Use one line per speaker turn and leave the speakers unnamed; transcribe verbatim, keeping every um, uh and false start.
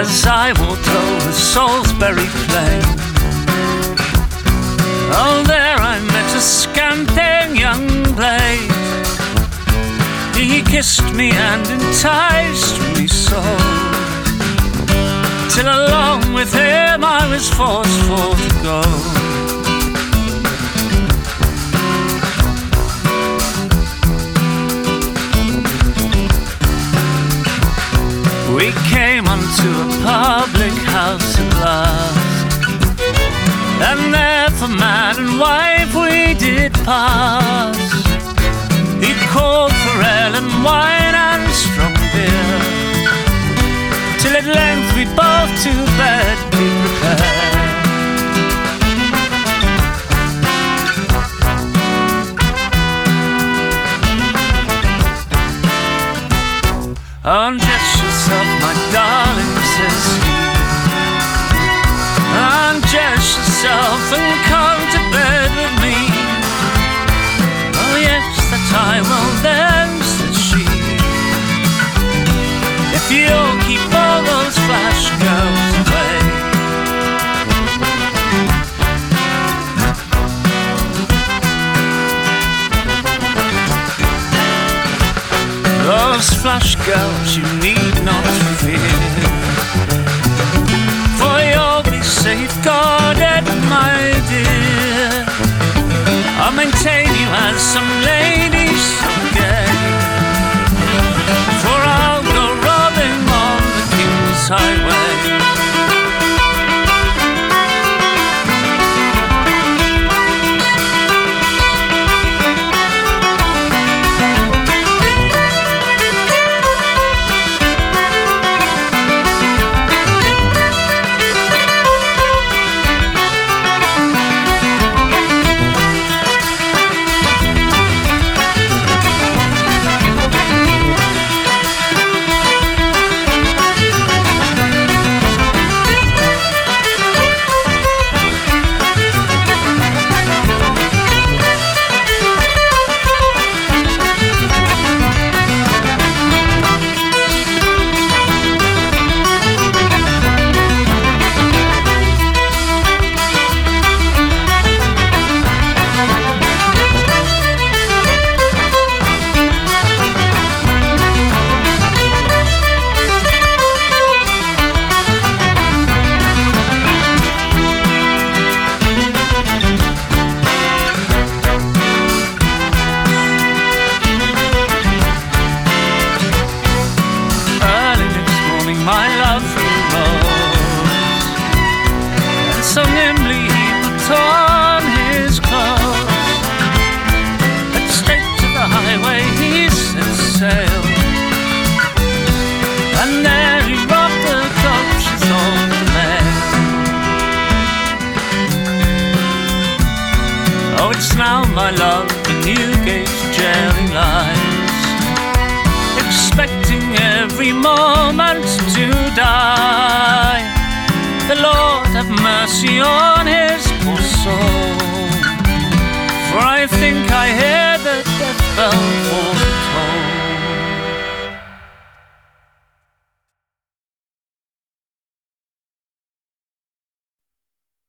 as I walked over Salisbury Plain. Oh, there I met a scamping young blade. He kissed me and enticed me so, till along with him I was forced for to go. We came unto a public house at last, and there for man and wife we did pass. He called for ale and wine and strong beer, till at length we both to bed did repair. Undress yourself, my darling, says he. Undress yourself and come to bed with me. Oh yes, that I will then, says she, if you'll keep all those flash girls away. Those flash girls you need not fear, for you'll be safeguarded, my dear. I'll maintain you as some lady so gay, for I'll go robbing on the King's Highway. My love arose, and so nimbly he put on his clothes, and straight to the highway he set sail, and there he robbed the coaches of the mail. Oh, it's now, my love, in Newgate jail he lies, expecting every moment to die. The Lord have mercy on his poor soul, for I think I hear the death bell